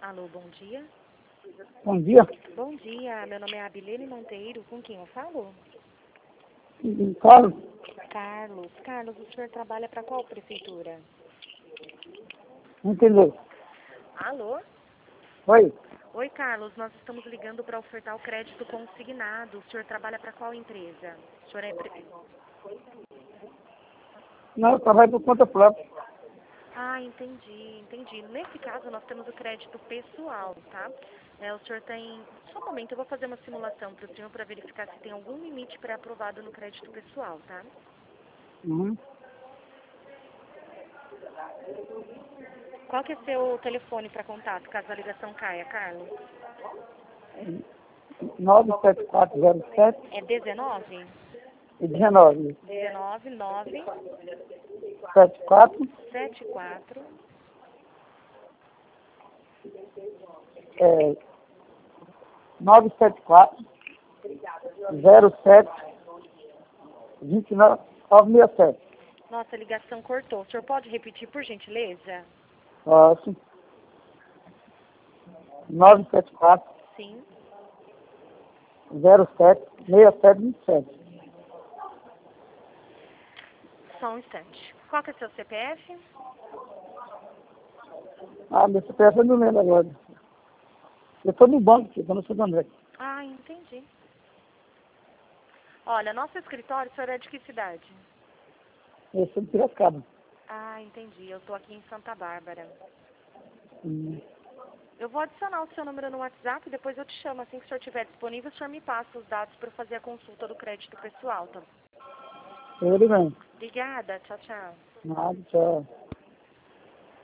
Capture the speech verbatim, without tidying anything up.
Alô, bom dia. Bom dia. Bom dia, meu nome é Abilene Monteiro. Com quem eu falo? Carlos, Carlos. Carlos, o senhor trabalha para qual prefeitura? não entendeu? Alô? Oi? Oi, Carlos. Nós estamos ligando para ofertar o crédito consignado. O senhor trabalha para qual empresa? O senhor é... Pre... Não, eu trabalho por conta própria. Ah, entendi, entendi. Nesse caso, nós temos o crédito pessoal, tá? É, o senhor tem... Só um momento, eu vou fazer uma simulação para o senhor para verificar se tem algum limite pré-aprovado no crédito pessoal, tá? Uhum. Qual que é seu telefone para contato, caso a ligação caia, Carlos? nove sete quatro zero sete É dezenove? e dezenove. dezenove, nove, sete quatro sete quatro, é, nove sete quatro zero sete vinte e nove sessenta e sete. Nossa, a ligação cortou. O senhor pode repetir, por gentileza? Posso. nove sete quatro Sim. zero sete sessenta e sete vinte e sete. Só um instante. Qual que é o seu C P F? Ah, meu C P F eu não lembro agora. Eu estou no banco aqui, estou no Santo André. Ah, entendi. Olha, nosso escritório, o senhor é de que cidade? Eu sou de Piracicaba. Ah, entendi. Eu tô aqui em Santa Bárbara. Hum. Eu vou adicionar o seu número no WhatsApp e depois eu te chamo. Assim que o senhor estiver disponível, o senhor me passa os dados para eu fazer a consulta do crédito pessoal, tá? Tudo bem. Obrigada. Tchau, tchau. Nada, tchau.